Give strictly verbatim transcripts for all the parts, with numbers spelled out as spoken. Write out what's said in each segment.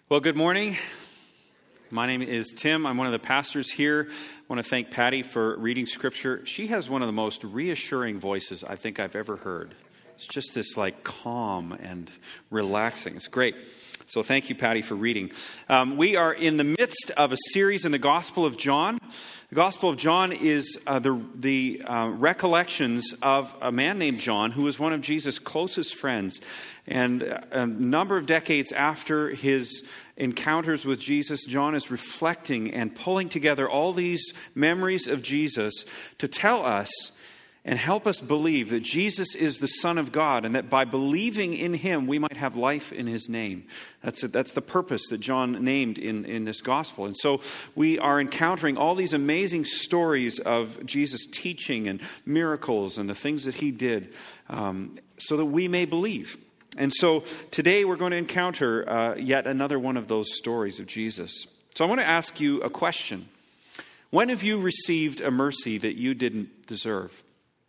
Well, good morning. My name is Tim. I'm one of the pastors here. I want to thank Patty for reading Scripture. She has one of the most reassuring voices I think I've ever heard. It's just this like calm and relaxing. It's great. So thank you, Patty, for reading. Um, we are in the midst of a series in the Gospel of John. The Gospel of John is uh, the, the uh, recollections of a man named John, who was one of Jesus' closest friends. And a number of decades after his encounters with Jesus, John is reflecting and pulling together all these memories of Jesus to tell us and help us believe that Jesus is the Son of God, and that by believing in Him, we might have life in His name. That's it. That's the purpose that John named in, in this gospel. And so we are encountering all these amazing stories of Jesus' teaching and miracles and the things that He did um, so that we may believe. And so today we're going to encounter uh, yet another one of those stories of Jesus. So I want to ask you a question. When have you received a mercy that you didn't deserve?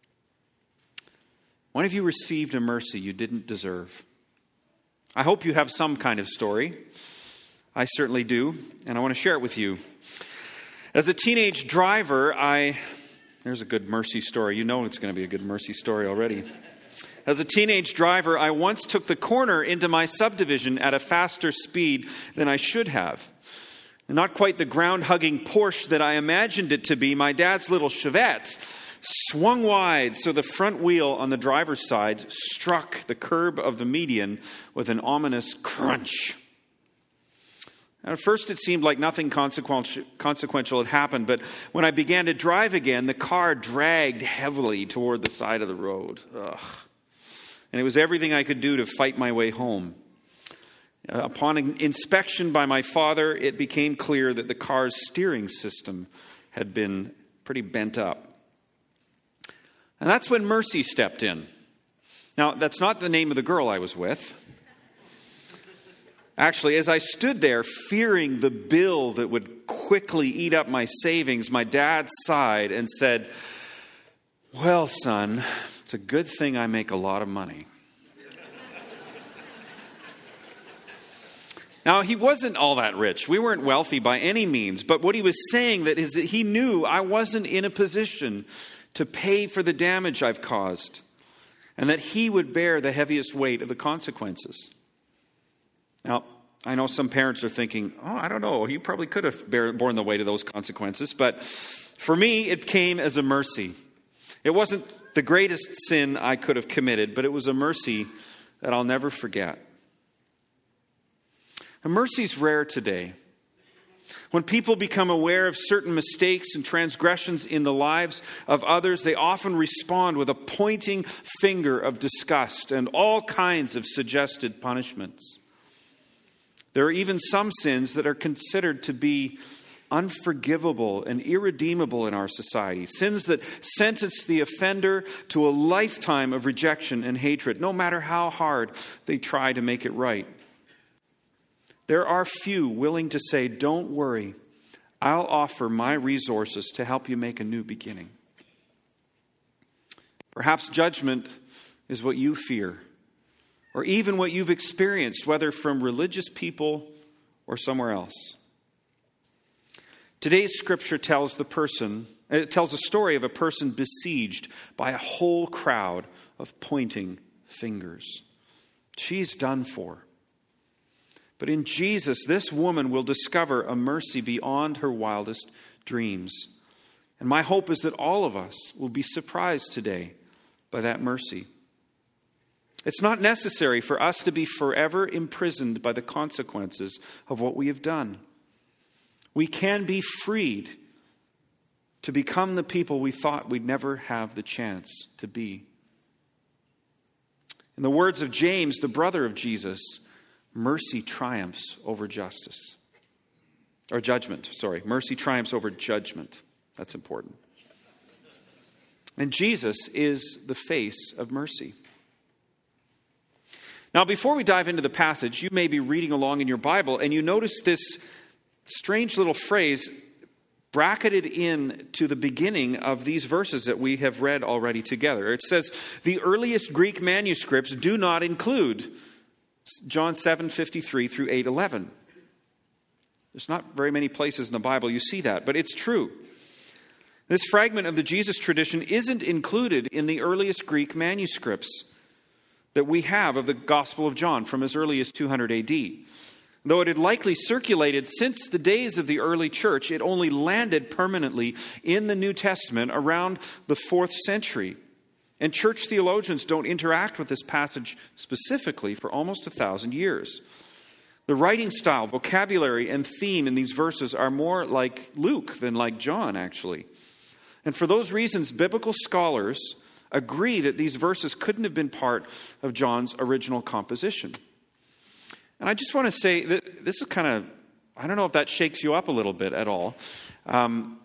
When have you received a mercy you didn't deserve? I hope you have some kind of story. I certainly do, and I want to share it with you. As a teenage driver, I... There's a good mercy story. You know it's going to be a good mercy story already. As a teenage driver, I once took the corner into my subdivision at a faster speed than I should have. Not quite the ground-hugging Porsche that I imagined it to be, my dad's little Chevette swung wide so the front wheel on the driver's side struck the curb of the median with an ominous crunch. At first it seemed like nothing consequential, consequential had happened, but when I began to drive again, the car dragged heavily toward the side of the road. Ugh. And it was everything I could do to fight my way home. Uh, upon inspection by my father, it became clear that the car's steering system had been pretty bent up. And that's when Mercy stepped in. Now, that's not the name of the girl I was with. Actually, as I stood there fearing the bill that would quickly eat up my savings, my dad sighed and said, "Well, son, it's a good thing I make a lot of money." Now, he wasn't all that rich. We weren't wealthy by any means. But what he was saying that is that he knew I wasn't in a position to pay for the damage I've caused, and that he would bear the heaviest weight of the consequences. Now, I know some parents are thinking, oh, I don't know, you probably could have bear, borne the weight of those consequences, but for me, it came as a mercy. It wasn't the greatest sin I could have committed, but it was a mercy that I'll never forget. And mercy's rare today. When people become aware of certain mistakes and transgressions in the lives of others, they often respond with a pointing finger of disgust and all kinds of suggested punishments. There are even some sins that are considered to be unforgivable and irredeemable in our society. Sins that sentence the offender to a lifetime of rejection and hatred, no matter how hard they try to make it right. There are few willing to say, "Don't worry, I'll offer my resources to help you make a new beginning." Perhaps judgment is what you fear, or even what you've experienced, whether from religious people or somewhere else. Today's scripture tells the person, it tells a story of a person besieged by a whole crowd of pointing fingers. She's done for. But in Jesus, this woman will discover a mercy beyond her wildest dreams. And my hope is that all of us will be surprised today by that mercy. It's not necessary for us to be forever imprisoned by the consequences of what we have done. We can be freed to become the people we thought we'd never have the chance to be. In the words of James, the brother of Jesus, mercy triumphs over justice. Or judgment, sorry. Mercy triumphs over judgment. That's important. And Jesus is the face of mercy. Now, before we dive into the passage, you may be reading along in your Bible and you notice this strange little phrase bracketed in to the beginning of these verses that we have read already together. It says, the earliest Greek manuscripts do not include John seven fifty-three through eight eleven. There's not very many places in the Bible you see that, but it's true. This fragment of the Jesus tradition isn't included in the earliest Greek manuscripts that we have of the Gospel of John from as early as two hundred A D. Though it had likely circulated since the days of the early church, it only landed permanently in the New Testament around the fourth century. And church theologians don't interact with this passage specifically for almost a thousand years. The writing style, vocabulary, and theme in these verses are more like Luke than like John, actually. And for those reasons, biblical scholars agree that these verses couldn't have been part of John's original composition. And I just want to say that this is kind of, I don't know if that shakes you up a little bit at all. Um,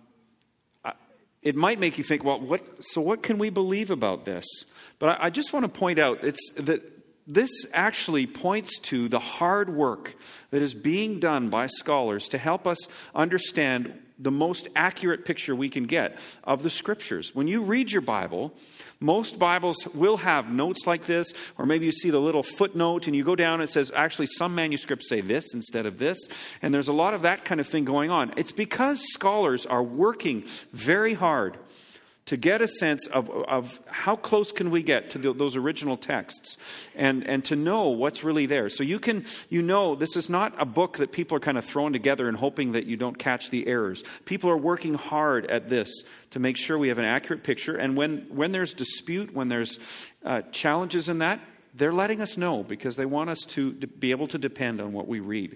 it might make you think, well, what? So what can we believe about this? But I, I just want to point out it's that this actually points to the hard work that is being done by scholars to help us understand the most accurate picture we can get of the Scriptures. When you read your Bible, most Bibles will have notes like this, or maybe you see the little footnote and you go down and it says, actually some manuscripts say this instead of this, and there's a lot of that kind of thing going on. It's because scholars are working very hard to get a sense of, of how close can we get to the, those original texts and, and to know what's really there. So you can, you know, this is not a book that people are kind of throwing together and hoping that you don't catch the errors. People are working hard at this to make sure we have an accurate picture. And when, when there's dispute, when there's uh, challenges in that, they're letting us know because they want us to be able to depend on what we read.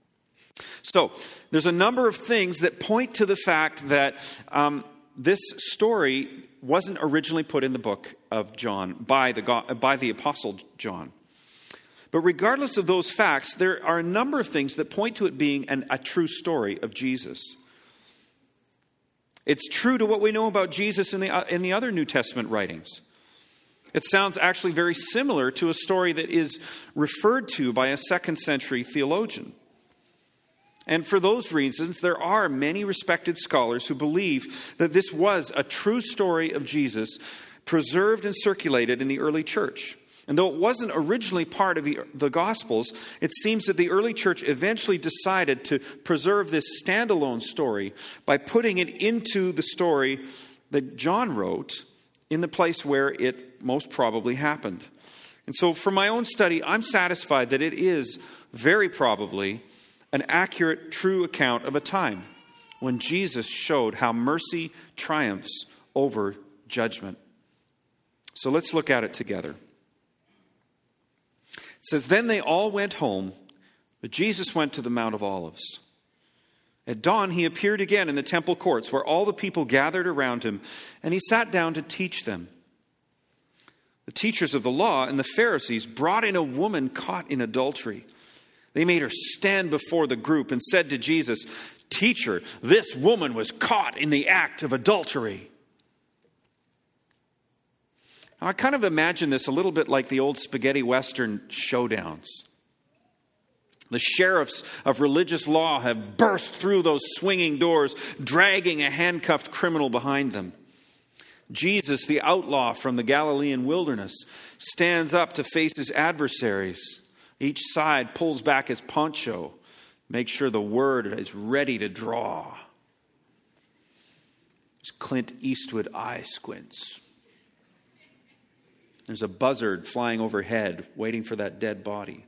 So there's a number of things that point to the fact that um, this story wasn't originally put in the book of John by the, by the Apostle John. But regardless of those facts, there are a number of things that point to it being an, a true story of Jesus. It's true to what we know about Jesus in the, in the other New Testament writings. It sounds actually very similar to a story that is referred to by a second century theologian. And for those reasons, there are many respected scholars who believe that this was a true story of Jesus preserved and circulated in the early church. And though it wasn't originally part of the, the Gospels, it seems that the early church eventually decided to preserve this standalone story by putting it into the story that John wrote in the place where it most probably happened. And so for my own study, I'm satisfied that it is very probably an accurate, true account of a time when Jesus showed how mercy triumphs over judgment. So let's look at it together. It says, "Then they all went home, but Jesus went to the Mount of Olives. At dawn he appeared again in the temple courts where all the people gathered around him, and he sat down to teach them. The teachers of the law and the Pharisees brought in a woman caught in adultery. They made her stand before the group and said to Jesus, 'Teacher, this woman was caught in the act of adultery.'" Now, I kind of imagine this a little bit like the old spaghetti western showdowns. The sheriffs of religious law have burst through those swinging doors, dragging a handcuffed criminal behind them. Jesus, the outlaw from the Galilean wilderness, stands up to face his adversaries. Each side pulls back his poncho, make sure the word is ready to draw. There's Clint Eastwood eye squints. There's a buzzard flying overhead, waiting for that dead body.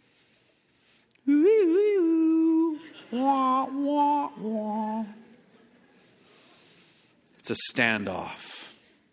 Wah, wah, wah. It's a standoff.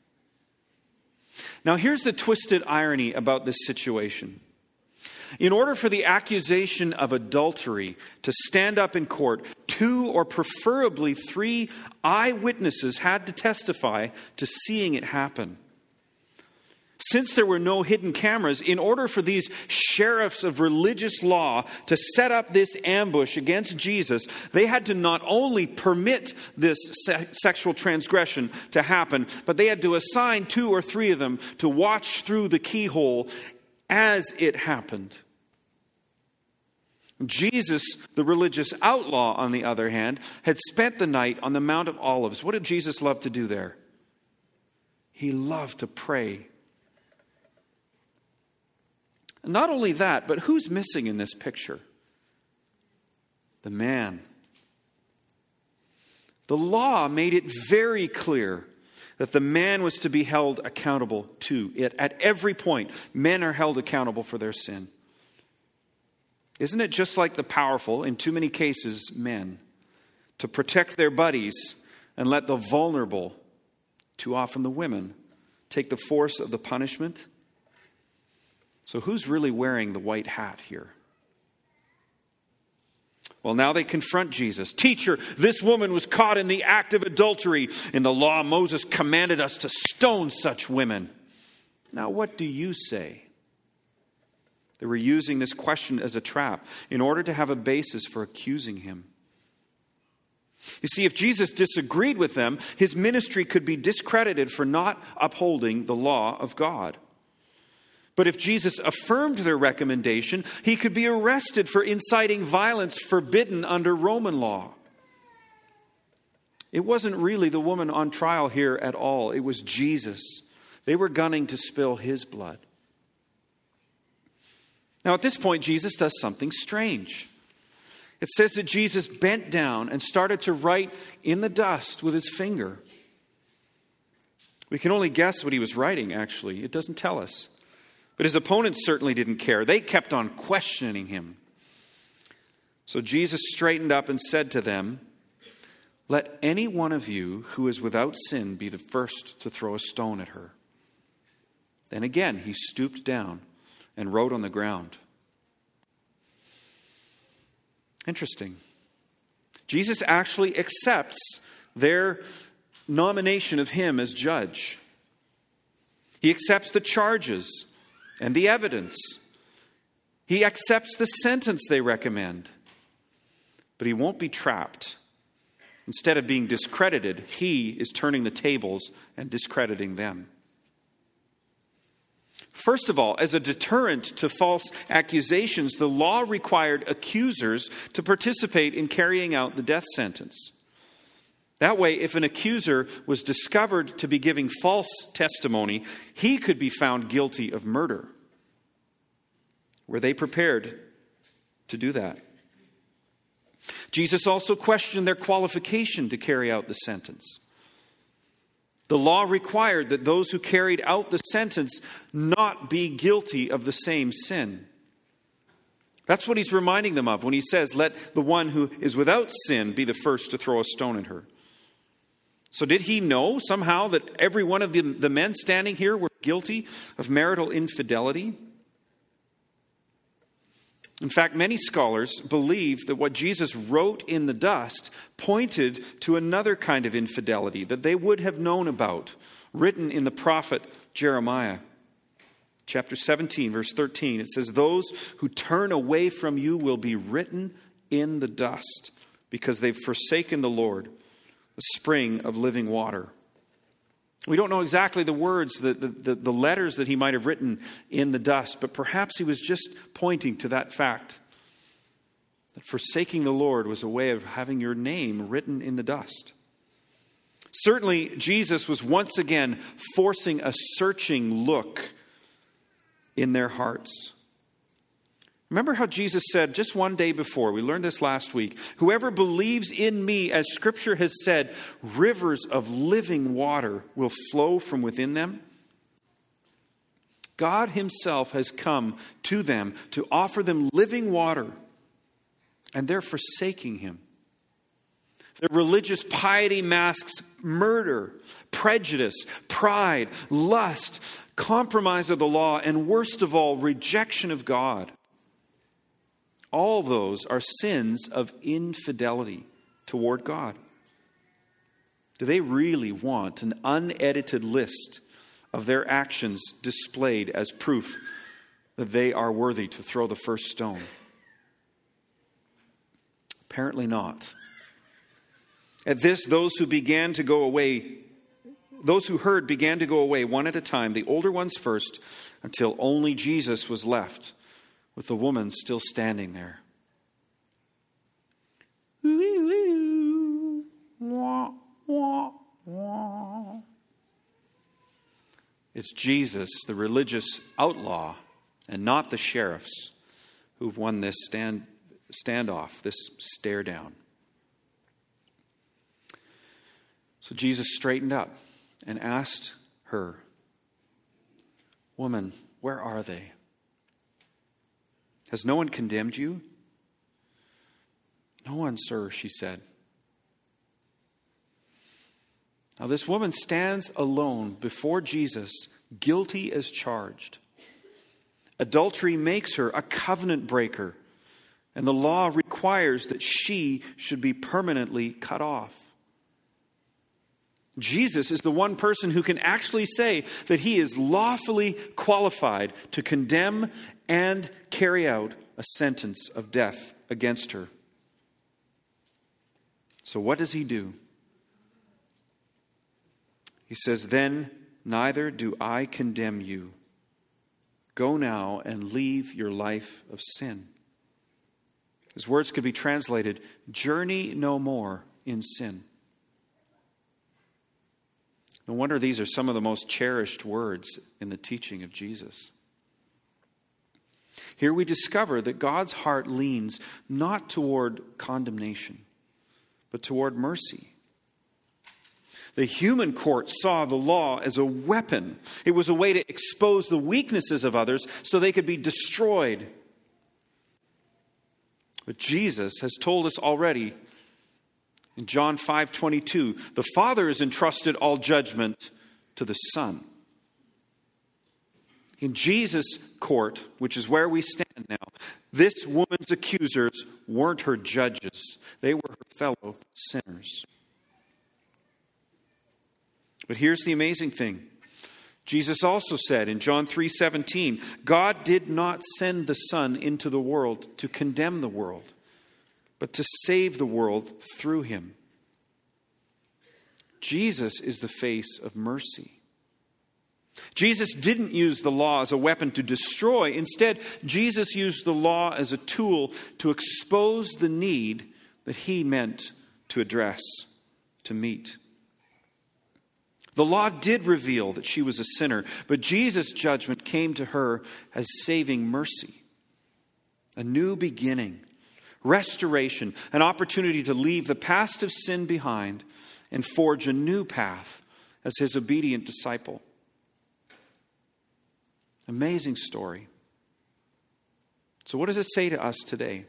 Now, here's the twisted irony about this situation. In order for the accusation of adultery to stand up in court, two or preferably three eyewitnesses had to testify to seeing it happen. Since there were no hidden cameras, in order for these sheriffs of religious law to set up this ambush against Jesus, they had to not only permit this se- sexual transgression to happen, but they had to assign two or three of them to watch through the keyhole as it happened. Jesus, the religious outlaw, on the other hand, had spent the night on the Mount of Olives. What did Jesus love to do there? He loved to pray. Not only that, but who's missing in this picture? The man The law made it very clear that the man was to be held accountable to it. At every point, men are held accountable for their sin. Isn't it just like the powerful, in too many cases, men, to protect their buddies and let the vulnerable, too often the women, take the force of the punishment? So who's really wearing the white hat here? Well, now they confront Jesus. Teacher, this woman was caught in the act of adultery. In the law, Moses commanded us to stone such women. Now, what do you say? They were using this question as a trap in order to have a basis for accusing him. You see, if Jesus disagreed with them, his ministry could be discredited for not upholding the law of God. But if Jesus affirmed their recommendation, he could be arrested for inciting violence forbidden under Roman law. It wasn't really the woman on trial here at all. It was Jesus. They were gunning to spill his blood. Now at this point, Jesus does something strange. It says that Jesus bent down and started to write in the dust with his finger. We can only guess what he was writing, actually. It doesn't tell us. But his opponents certainly didn't care. They kept on questioning him. So Jesus straightened up and said to them, "Let any one of you who is without sin be the first to throw a stone at her." Then again he stooped down and wrote on the ground. Interesting. Jesus actually accepts their nomination of him as judge. He accepts the charges and the evidence. He accepts the sentence they recommend. But he won't be trapped. Instead of being discredited, he is turning the tables and discrediting them. First of all, as a deterrent to false accusations, the law required accusers to participate in carrying out the death sentence. That way, if an accuser was discovered to be giving false testimony, he could be found guilty of murder. Were they prepared to do that? Jesus also questioned their qualification to carry out the sentence. The law required that those who carried out the sentence not be guilty of the same sin. That's what he's reminding them of when he says, "Let the one who is without sin be the first to throw a stone at her." So did he know somehow that every one of the, the men standing here were guilty of marital infidelity? In fact, many scholars believe that what Jesus wrote in the dust pointed to another kind of infidelity that they would have known about, written in the prophet Jeremiah. Chapter seventeen, verse thirteen, it says, "Those who turn away from you will be written in the dust, because they've forsaken the Lord, the spring of living water." We don't know exactly the words, the, the, the letters that he might have written in the dust, but perhaps he was just pointing to that fact, that forsaking the Lord was a way of having your name written in the dust. Certainly, Jesus was once again forcing a searching look in their hearts. Remember how Jesus said just one day before, we learned this last week, "Whoever believes in me, as Scripture has said, rivers of living water will flow from within them." God himself has come to them to offer them living water, and they're forsaking him. Their religious piety masks murder, prejudice, pride, lust, compromise of the law, and worst of all, rejection of God. All those are sins of infidelity toward God. Do they really want an unedited list of their actions displayed as proof that they are worthy to throw the first stone? Apparently not. At this, those who began to go away, those who heard began to go away one at a time, the older ones first, until only Jesus was left, with the woman still standing there. It's Jesus, the religious outlaw, and not the sheriffs, who've won this stand, standoff, this stare down. So Jesus straightened up and asked her, "Woman, where are they? Has no one condemned you?" "No one, sir," she said. Now this woman stands alone before Jesus, guilty as charged. Adultery makes her a covenant breaker, and the law requires that she should be permanently cut off. Jesus is the one person who can actually say that he is lawfully qualified to condemn and carry out a sentence of death against her. So what does he do? He says, "Then neither do I condemn you. Go now and leave your life of sin." His words could be translated, "Journey no more in sin." No wonder these are some of the most cherished words in the teaching of Jesus. Here we discover that God's heart leans not toward condemnation, but toward mercy. The human court saw the law as a weapon. It was a way to expose the weaknesses of others so they could be destroyed. But Jesus has told us already in John five twenty-two, the Father has entrusted all judgment to the Son. In Jesus' court, which is where we stand now, this woman's accusers weren't her judges. They were her fellow sinners. But here's the amazing thing. Jesus also said in John three seventeen, God did not send the Son into the world to condemn the world, but to save the world through him. Jesus is the face of mercy. Jesus didn't use the law as a weapon to destroy. Instead, Jesus used the law as a tool to expose the need that he meant to address, to meet. The law did reveal that she was a sinner, but Jesus' judgment came to her as saving mercy, a new beginning, restoration, an opportunity to leave the past of sin behind and forge a new path as his obedient disciple. Amazing story. So what does it say to us today?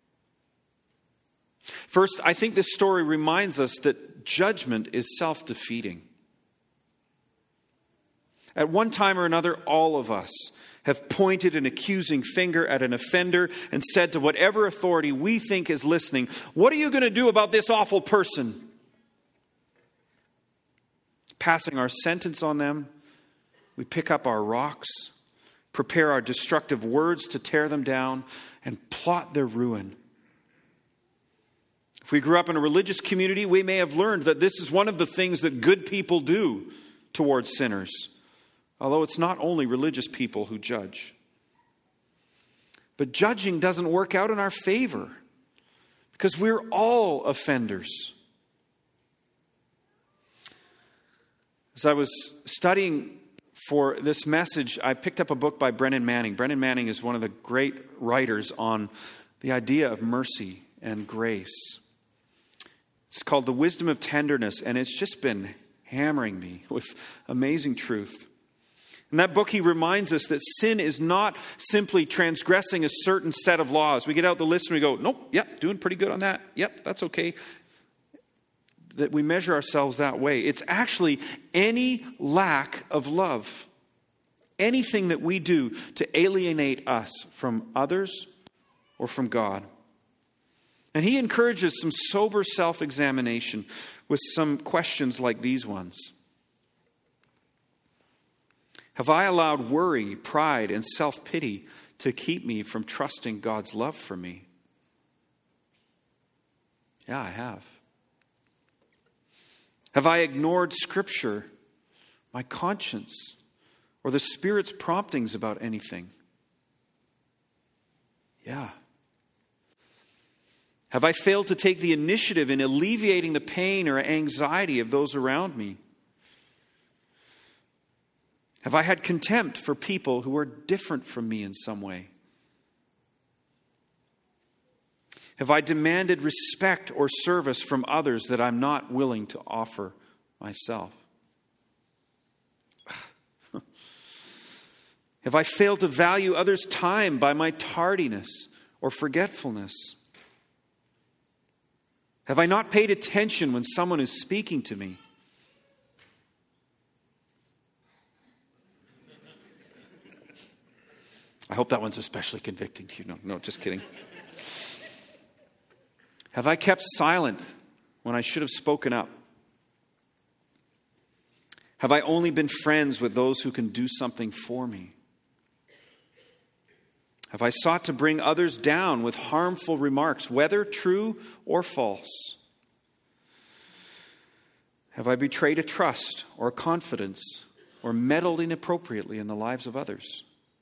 First, I think this story reminds us that judgment is self-defeating. At one time or another, all of us have pointed an accusing finger at an offender and said to whatever authority we think is listening, "What are you going to do about this awful person?" Passing our sentence on them, we pick up our rocks, prepare our destructive words to tear them down, and plot their ruin. If we grew up in a religious community, we may have learned that this is one of the things that good people do towards sinners. Although it's not only religious people who judge. But judging doesn't work out in our favor because we're all offenders. As I was studying for this message, I picked up a book by Brennan Manning. Brennan Manning is one of the great writers on the idea of mercy and grace. It's called The Wisdom of Tenderness, and it's just been hammering me with amazing truth. In that book, he reminds us that sin is not simply transgressing a certain set of laws. We get out the list and we go, nope, yep, doing pretty good on that. Yep, that's okay. That we measure ourselves that way. It's actually any lack of love. Anything that we do to alienate us from others or from God. And he encourages some sober self-examination with some questions like these ones. Have I allowed worry, pride, and self-pity to keep me from trusting God's love for me? Yeah, I have. Have I ignored Scripture, my conscience, or the Spirit's promptings about anything? Yeah. Have I failed to take the initiative in alleviating the pain or anxiety of those around me? Have I had contempt for people who are different from me in some way? Have I demanded respect or service from others that I'm not willing to offer myself? Have I failed to value others' time by my tardiness or forgetfulness? Have I not paid attention when someone is speaking to me? I hope that one's especially convicting to you. No, no, just kidding. Have I kept silent when I should have spoken up? Have I only been friends with those who can do something for me? Have I sought to bring others down with harmful remarks, whether true or false? Have I betrayed a trust or a confidence or meddled inappropriately in the lives of others?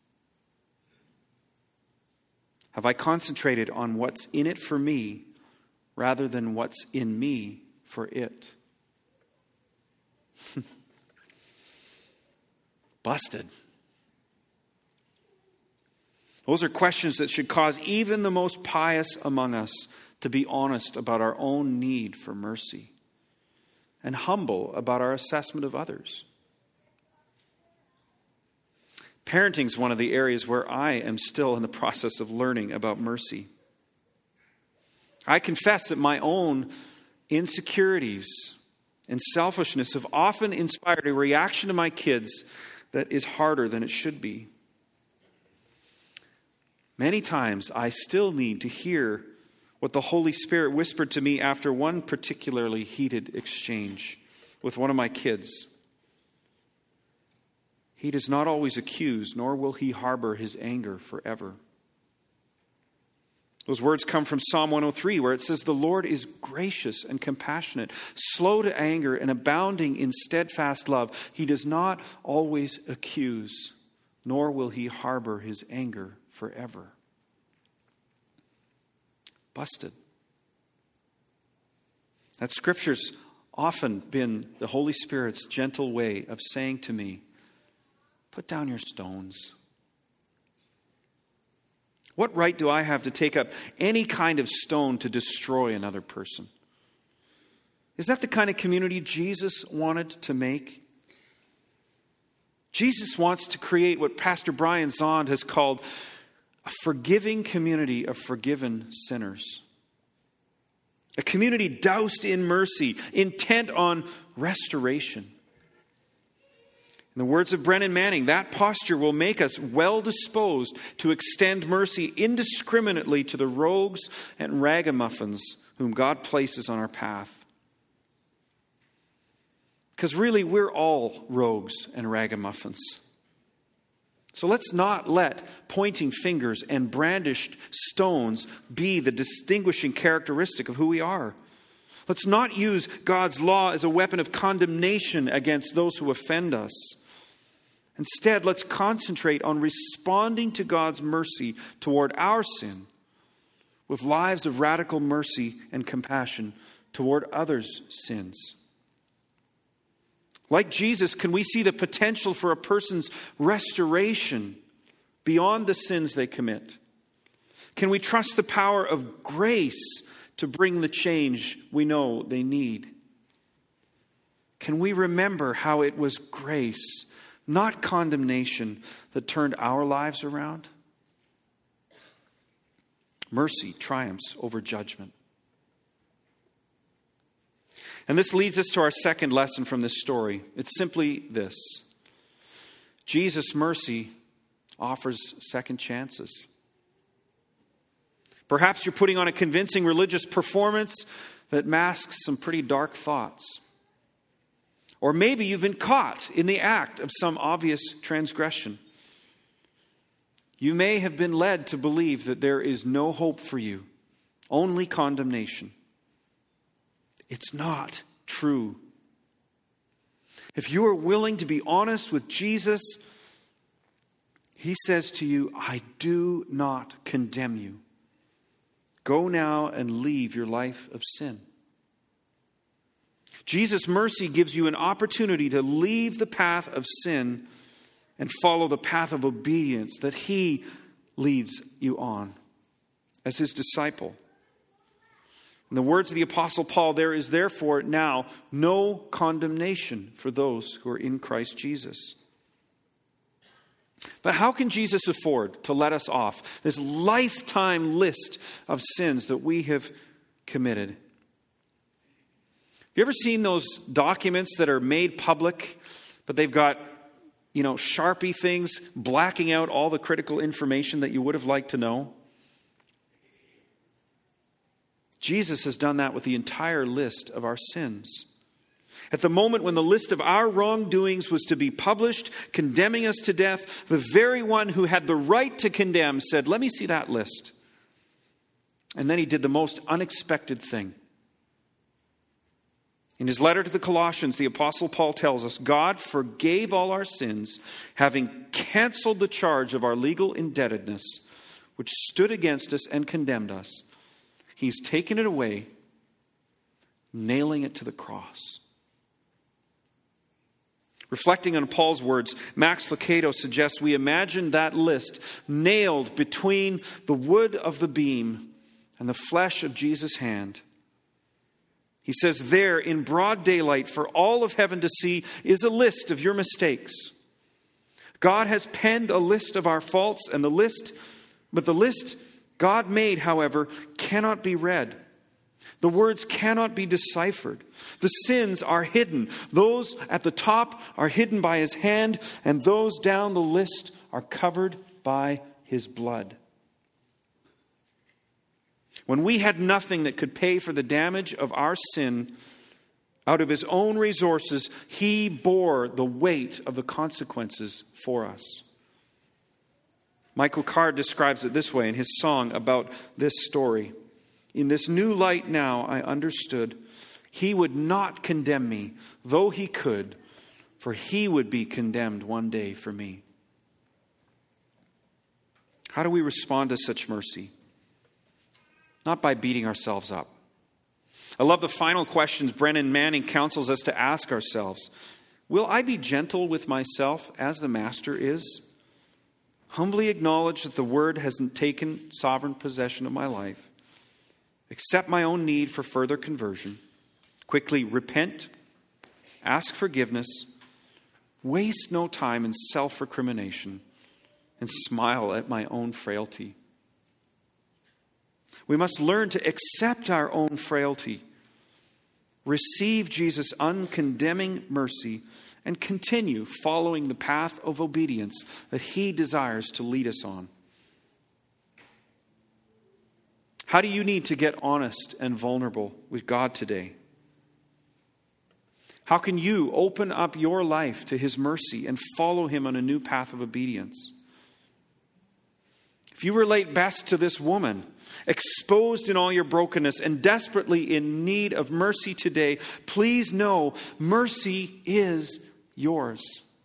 Have I concentrated on what's in it for me rather than what's in me for it? Busted. Those are questions that should cause even the most pious among us to be honest about our own need for mercy and humble about our assessment of others. Parenting is one of the areas where I am still in the process of learning about mercy. I confess that my own insecurities and selfishness have often inspired a reaction to my kids that is harder than it should be. Many times I still need to hear what the Holy Spirit whispered to me after one particularly heated exchange with one of my kids. He does not always accuse, nor will he harbor his anger forever. Those words come from Psalm one oh three, where it says, "The Lord is gracious and compassionate, slow to anger and abounding in steadfast love. He does not always accuse, nor will he harbor his anger forever." Busted. That Scripture's often been the Holy Spirit's gentle way of saying to me, put down your stones. What right do I have to take up any kind of stone to destroy another person? Is that the kind of community Jesus wanted to make? Jesus wants to create what Pastor Brian Zond has called a forgiving community of forgiven sinners. A community doused in mercy, intent on restoration. In the words of Brennan Manning, that posture will make us well disposed to extend mercy indiscriminately to the rogues and ragamuffins whom God places on our path. Because really, we're all rogues and ragamuffins. So let's not let pointing fingers and brandished stones be the distinguishing characteristic of who we are. Let's not use God's law as a weapon of condemnation against those who offend us. Instead, let's concentrate on responding to God's mercy toward our sin with lives of radical mercy and compassion toward others' sins. Like Jesus, can we see the potential for a person's restoration beyond the sins they commit? Can we trust the power of grace to bring the change we know they need? Can we remember how it was grace, not condemnation, that turned our lives around? Mercy triumphs over judgment. And this leads us to our second lesson from this story. It's simply this: Jesus' mercy offers second chances. Perhaps you're putting on a convincing religious performance that masks some pretty dark thoughts. Or maybe you've been caught in the act of some obvious transgression. You may have been led to believe that there is no hope for you, only condemnation. It's not true. If you are willing to be honest with Jesus, He says to you, I do not condemn you. Go now and leave your life of sin. Jesus' mercy gives you an opportunity to leave the path of sin and follow the path of obedience that He leads you on as His disciple. In the words of the Apostle Paul, there is therefore now no condemnation for those who are in Christ Jesus. But how can Jesus afford to let us off this lifetime list of sins that we have committed? Have you ever seen those documents that are made public, but they've got, you know, Sharpie things blacking out all the critical information that you would have liked to know? Jesus has done that with the entire list of our sins. At the moment when the list of our wrongdoings was to be published, condemning us to death, the very one who had the right to condemn said, "Let me see that list." And then he did the most unexpected thing. In his letter to the Colossians, the Apostle Paul tells us, God forgave all our sins, having canceled the charge of our legal indebtedness, which stood against us and condemned us. He's taken it away, nailing it to the cross. Reflecting on Paul's words, Max Lucado suggests we imagine that list nailed between the wood of the beam and the flesh of Jesus' hand. He says there, in broad daylight for all of heaven to see, is a list of your mistakes. God has penned a list of our faults, and the list, but the list God made, however, cannot be read. The words cannot be deciphered. The sins are hidden. Those at the top are hidden by his hand, and those down the list are covered by his blood. When we had nothing that could pay for the damage of our sin, out of his own resources, he bore the weight of the consequences for us. Michael Card describes it this way in his song about this story. In this new light now I understood, he would not condemn me, though he could, for he would be condemned one day for me. How do we respond to such mercy? Not by beating ourselves up. I love the final questions Brennan Manning counsels us to ask ourselves. Will I be gentle with myself as the Master is? Humbly acknowledge that the Word hasn't taken sovereign possession of my life. Accept my own need for further conversion. Quickly repent. Ask forgiveness. Waste no time in self-recrimination. And smile at my own frailty. We must learn to accept our own frailty. Receive Jesus' uncondemning mercy and continue following the path of obedience that he desires to lead us on. How do you need to get honest and vulnerable with God today? How can you open up your life to his mercy and follow him on a new path of obedience? If you relate best to this woman, exposed in all your brokenness and desperately in need of mercy today, please know mercy is yours.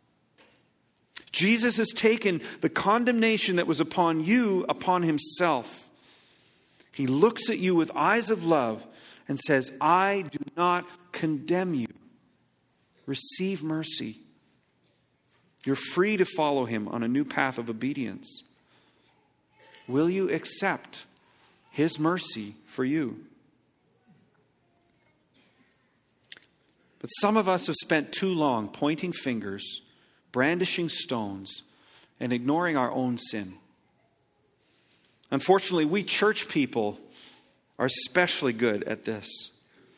Jesus has taken the condemnation that was upon you upon himself. He looks at you with eyes of love and says, I do not condemn you. Receive mercy. You're free to follow him on a new path of obedience. Will you accept his mercy for you? But some of us have spent too long pointing fingers, brandishing stones, and ignoring our own sin. Unfortunately, we church people are especially good at this.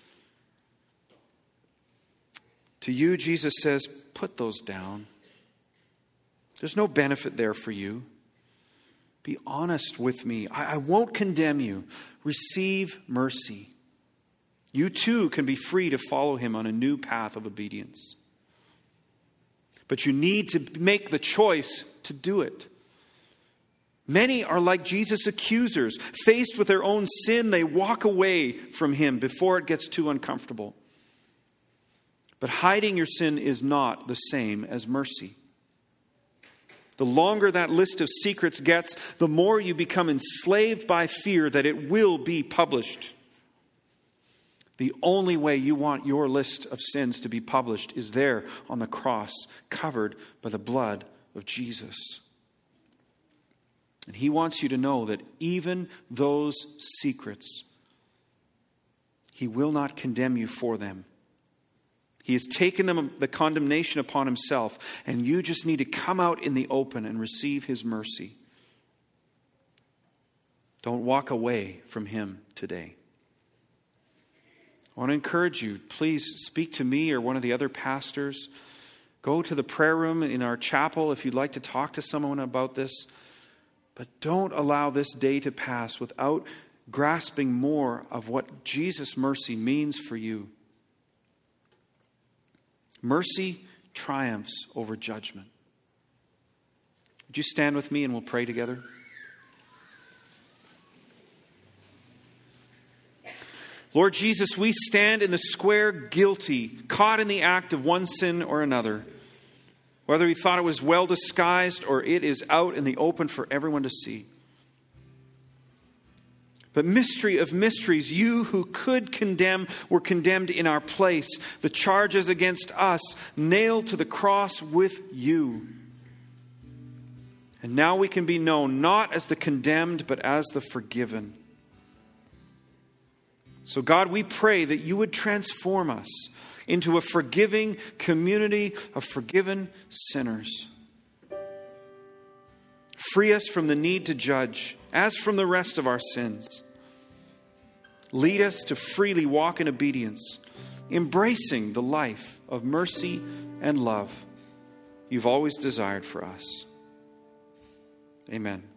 To you, Jesus says, put those down. There's no benefit there for you. Be honest with me. I, I won't condemn you. Receive mercy. You too can be free to follow him on a new path of obedience. But you need to make the choice to do it. Many are like Jesus' accusers. Faced with their own sin, they walk away from him before it gets too uncomfortable. But hiding your sin is not the same as mercy. The longer that list of secrets gets, the more you become enslaved by fear that it will be published. The only way you want your list of sins to be published is there on the cross, covered by the blood of Jesus. And he wants you to know that even those secrets He will not condemn you for them. He has taken them, the condemnation upon himself, and you just need to come out in the open and receive his mercy. Don't walk away from him today. I want to encourage you, please speak to me or one of the other pastors. Go to the prayer room in our chapel if you'd like to talk to someone about this. But don't allow this day to pass without grasping more of what Jesus' mercy means for you. Mercy triumphs over judgment. Would you stand with me and we'll pray together? Lord Jesus, we stand in the square guilty, caught in the act of one sin or another. Whether we thought it was well disguised or it is out in the open for everyone to see. But mystery of mysteries, you who could condemn were condemned in our place. The charges against us nailed to the cross with you. And now we can be known not as the condemned, but as the forgiven. So God, we pray that you would transform us into a forgiving community of forgiven sinners. Free us from the need to judge, as from the rest of our sins. Lead us to freely walk in obedience, embracing the life of mercy and love you've always desired for us. Amen.